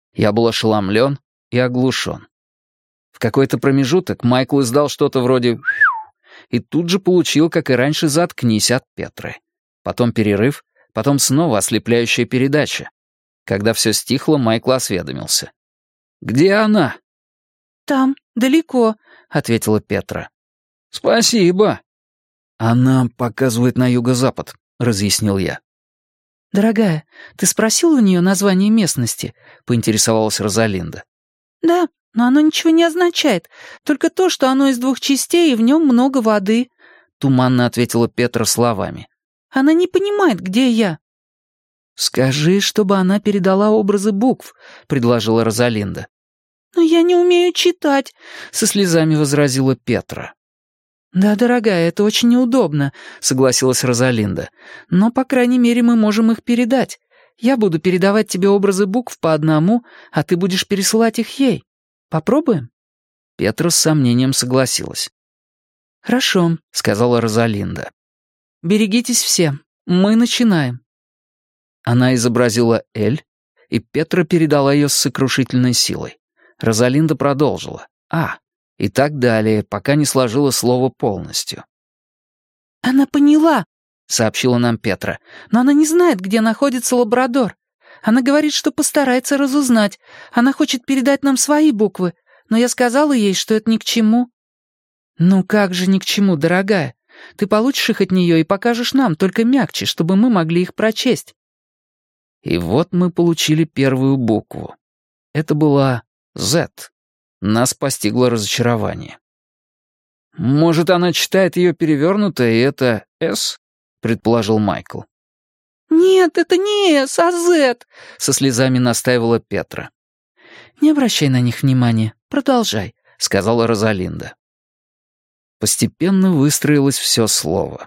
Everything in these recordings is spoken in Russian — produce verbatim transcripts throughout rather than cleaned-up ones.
Я был ошеломлен и оглушен. В какой-то промежуток Майкл издал что-то вроде и тут же получил, как и раньше, «заткнись» от Петры. Потом перерыв, потом снова ослепляющая передача. Когда все стихло, Майкл осведомился. «Где она?» «Там, далеко», — ответила Петра. «Спасибо». «Она показывает на юго-запад», — разъяснил я. «Дорогая, ты спросила у нее название местности?» — поинтересовалась Розалинда. «Да, но оно ничего не означает. Только то, что оно из двух частей, и в нем много воды», — туманно ответила Петра словами. «Она не понимает, где я». «Скажи, чтобы она передала образы букв», — предложила Розалинда. «Но я не умею читать», — со слезами возразила Петра. «Да, дорогая, это очень неудобно», — согласилась Розалинда. «Но, по крайней мере, мы можем их передать. Я буду передавать тебе образы букв по одному, а ты будешь пересылать их ей. Попробуем?» Петра с сомнением согласилась. «Хорошо», — сказала Розалинда. «Берегитесь все. Мы начинаем». Она изобразила «Л», и Петра передала ее с сокрушительной силой. Розалинда продолжила «А», и так далее, пока не сложила слово полностью. «Она поняла», — сообщила нам Петра, «но она не знает, где находится лабрадор. Она говорит, что постарается разузнать. Она хочет передать нам свои буквы, но я сказала ей, что это ни к чему». «Ну как же ни к чему, дорогая? Ты получишь их от нее и покажешь нам, только мягче, чтобы мы могли их прочесть». И вот мы получили первую букву. Это была «З». Нас постигло разочарование. «Может, она читает ее перевернуто, и это «С», — предположил Майкл. «Нет, это не «С», а «З», — со слезами настаивала Петра. «Не обращай на них внимания, продолжай», — сказала Розалинда. Постепенно выстроилось все слово.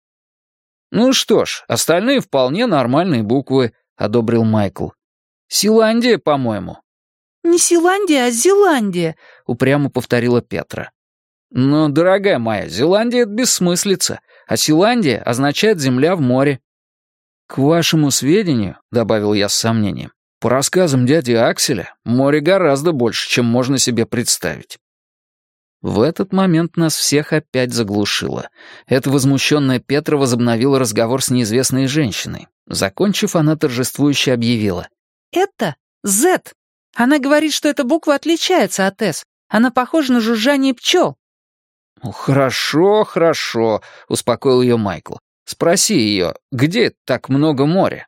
«Ну что ж, остальные вполне нормальные буквы», — одобрил Майкл. «Силандия, по-моему». «Не Силандия, а Зеландия», — упрямо повторила Петра. «Но, дорогая моя, Зеландия — это бессмыслица, а Силандия означает «земля в море». «К вашему сведению», — добавил я с сомнением, «по рассказам дяди Акселя, море гораздо больше, чем можно себе представить». В этот момент нас всех опять заглушило. Эта возмущенная Петра возобновила разговор с неизвестной женщиной. Закончив, она торжествующе объявила. «Это «З». Она говорит, что эта буква отличается от «С». Она похожа на жужжание пчел». «Ну, хорошо, хорошо», — успокоил ее Майкл. «Спроси ее, где так много моря?»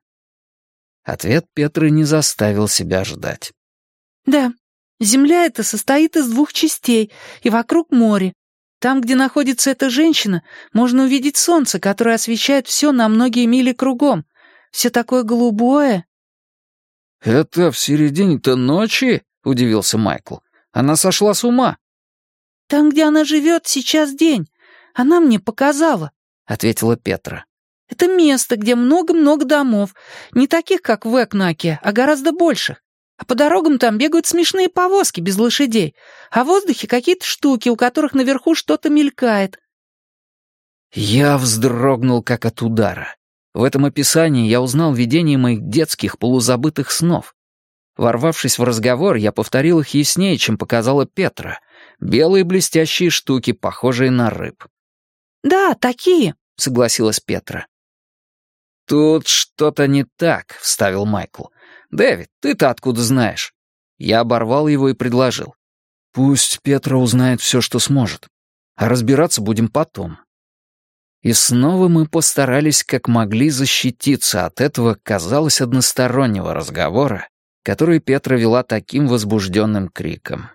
Ответ Петры не заставил себя ждать. «Да, земля эта состоит из двух частей, и вокруг море. Там, где находится эта женщина, можно увидеть солнце, которое освещает все на многие мили кругом. Все такое голубое». «Это в середине-то ночи?» — удивился Майкл. «Она сошла с ума». «Там, где она живет, сейчас день. Она мне показала», — ответила Петра. «Это место, где много-много домов. Не таких, как в Экнаке, а гораздо больших. А по дорогам там бегают смешные повозки без лошадей, а в воздухе какие-то штуки, у которых наверху что-то мелькает». Я вздрогнул, как от удара. В этом описании я узнал видение моих детских полузабытых снов. Ворвавшись в разговор, я повторил их яснее, чем показала Петра. Белые блестящие штуки, похожие на рыб. «Да, такие», — согласилась Петра. «Тут что-то не так», — вставил Майкл. «Дэвид, ты-то откуда знаешь?» Я оборвал его и предложил. «Пусть Петра узнает все, что сможет. А разбираться будем потом». И снова мы постарались как могли защититься от этого, казалось, одностороннего разговора, который Петра вела таким возбужденным криком.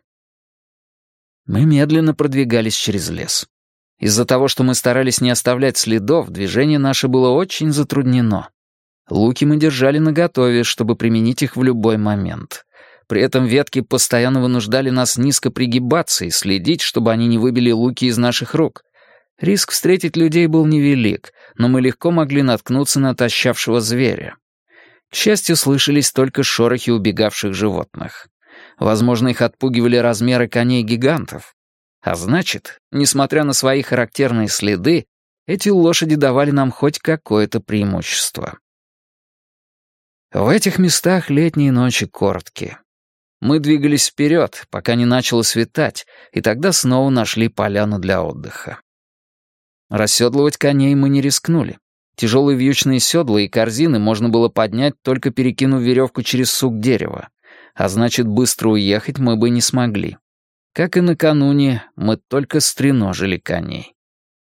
Мы медленно продвигались через лес. Из-за того, что мы старались не оставлять следов, движение наше было очень затруднено. Луки мы держали наготове, чтобы применить их в любой момент. При этом ветки постоянно вынуждали нас низко пригибаться и следить, чтобы они не выбили луки из наших рук. Риск встретить людей был невелик, но мы легко могли наткнуться на тащавшего зверя. К счастью, слышались только шорохи убегавших животных. Возможно, их отпугивали размеры коней-гигантов. А значит, несмотря на свои характерные следы, эти лошади давали нам хоть какое-то преимущество. В этих местах летние ночи короткие. Мы двигались вперед, пока не начало светать, и тогда снова нашли поляну для отдыха. Расседлывать коней мы не рискнули. Тяжелые вьючные седла и корзины можно было поднять, только перекинув веревку через сук дерева, а значит, быстро уехать мы бы не смогли. Как и накануне, мы только стреножили коней.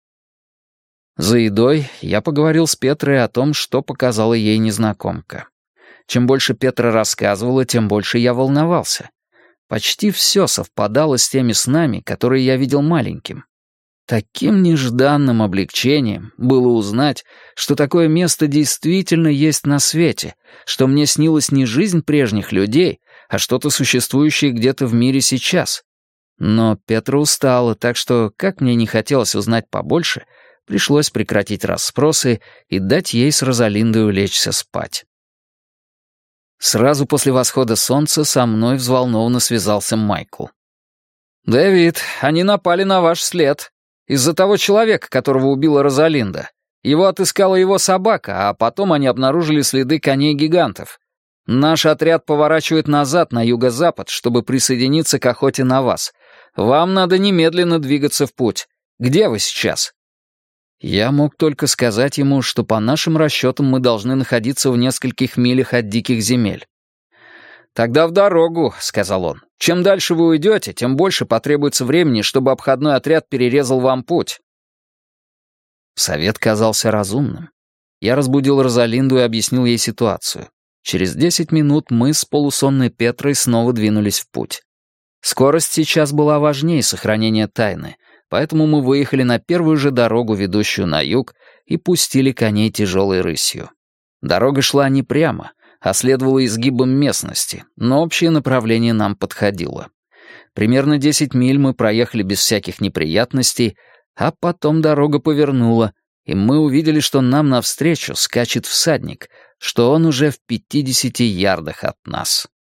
За едой я поговорил с Петрой о том, что показала ей незнакомка. Чем больше Петра рассказывала, тем больше я волновался. Почти все совпадало с теми снами, которые я видел маленьким. Таким нежданным облегчением было узнать, что такое место действительно есть на свете, что мне снилась не жизнь прежних людей, а что-то существующее где-то в мире сейчас. Но Петра устала, так что, как мне не хотелось узнать побольше, пришлось прекратить расспросы и дать ей с Розалиндой улечься спать. Сразу после восхода солнца со мной взволнованно связался Майкл. «Дэвид, они напали на ваш след. Из-за того человека, которого убила Розалинда. Его отыскала его собака, а потом они обнаружили следы коней-гигантов. Наш отряд поворачивает назад на юго-запад, чтобы присоединиться к охоте на вас. Вам надо немедленно двигаться в путь. Где вы сейчас?» Я мог только сказать ему, что по нашим расчетам мы должны находиться в нескольких милях от диких земель. «Тогда в дорогу», — сказал он. «Чем дальше вы уйдете, тем больше потребуется времени, чтобы обходной отряд перерезал вам путь». Совет казался разумным. Я разбудил Розалинду и объяснил ей ситуацию. Через десять минут мы с полусонной Петрой снова двинулись в путь. Скорость сейчас была важнее сохранения тайны, поэтому мы выехали на первую же дорогу, ведущую на юг, и пустили коней тяжелой рысью. Дорога шла не прямо, а следовала изгибам местности, но общее направление нам подходило. Примерно десять миль мы проехали без всяких неприятностей, а потом дорога повернула, и мы увидели, что нам навстречу скачет всадник, что он уже в пятидесяти ярдах от нас.